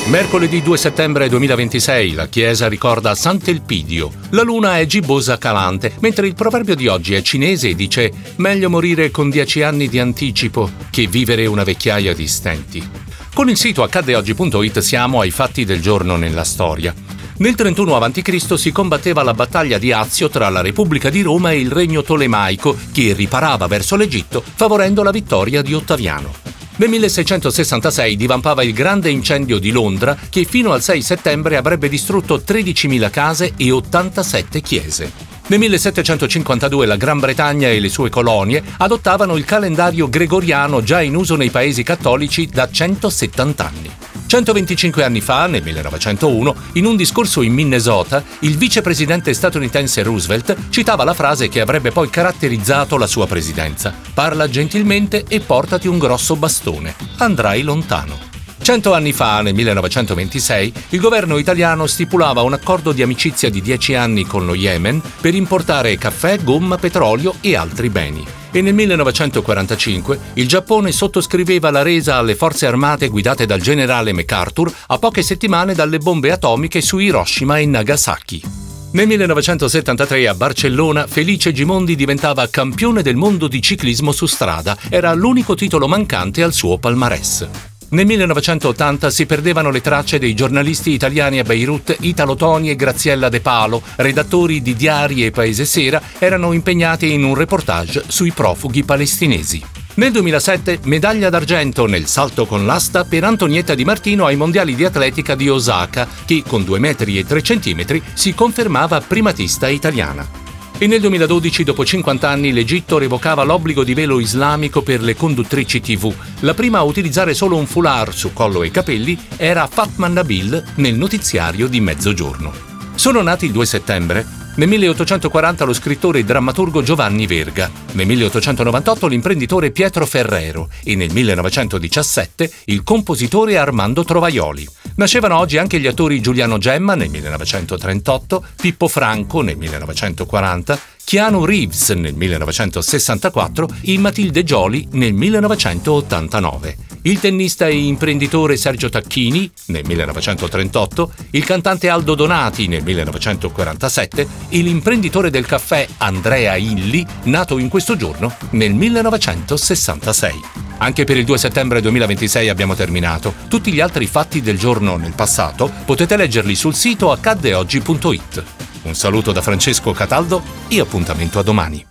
Mercoledì 2 settembre 2026 la Chiesa ricorda Sant'Elpidio. La luna è gibbosa calante, mentre il proverbio di oggi è cinese e dice «Meglio morire con 10 anni di anticipo che vivere una vecchiaia di stenti». Con il sito accaddeoggi.it siamo ai fatti del giorno nella storia. Nel 31 a.C. si combatteva la battaglia di Azio tra la Repubblica di Roma e il regno tolemaico, che riparava verso l'Egitto, favorendo la vittoria di Ottaviano. Nel 1666 divampava il grande incendio di Londra, che fino al 6 settembre avrebbe distrutto 13.000 case e 87 chiese. Nel 1752 la Gran Bretagna e le sue colonie adottavano il calendario gregoriano già in uso nei paesi cattolici da 170 anni. 125 anni fa, nel 1901, in un discorso in Minnesota, il vicepresidente statunitense Roosevelt citava la frase che avrebbe poi caratterizzato la sua presidenza: «Parla gentilmente e portati un grosso bastone. Andrai lontano». 100 anni fa, nel 1926, il governo italiano stipulava un accordo di amicizia di 10 anni con lo Yemen per importare caffè, gomma, petrolio e altri beni. E nel 1945 il Giappone sottoscriveva la resa alle forze armate guidate dal generale MacArthur a poche settimane dalle bombe atomiche su Hiroshima e Nagasaki. Nel 1973 a Barcellona Felice Gimondi diventava campione del mondo di ciclismo su strada, era l'unico titolo mancante al suo palmarès. Nel 1980 si perdevano le tracce dei giornalisti italiani a Beirut Italo Toni e Graziella De Palo, redattori di Diari e Paese Sera, erano impegnati in un reportage sui profughi palestinesi. Nel 2007 medaglia d'argento nel salto con l'asta per Antonietta Di Martino ai mondiali di atletica di Osaka, che con 2 metri e 3 centimetri si confermava primatista italiana. E nel 2012, dopo 50 anni, l'Egitto revocava l'obbligo di velo islamico per le conduttrici TV. La prima a utilizzare solo un foulard su collo e capelli era Fatma Nabil nel notiziario di mezzogiorno. Sono nati il 2 settembre. Nel 1840 lo scrittore e drammaturgo Giovanni Verga, nel 1898 l'imprenditore Pietro Ferrero e nel 1917 il compositore Armando Trovaioli. Nascevano oggi anche gli attori Giuliano Gemma nel 1938, Pippo Franco nel 1940, Keanu Reeves nel 1964 e Matilde Gioli nel 1989. Il tennista e imprenditore Sergio Tacchini nel 1938, il cantante Aldo Donati nel 1947 e l'imprenditore del caffè Andrea Illi, nato in questo giorno nel 1966. Anche per il 2 settembre 2026 abbiamo terminato. Tutti gli altri fatti del giorno nel passato potete leggerli sul sito accaddeoggi.it. Un saluto da Francesco Cataldo e appuntamento a domani.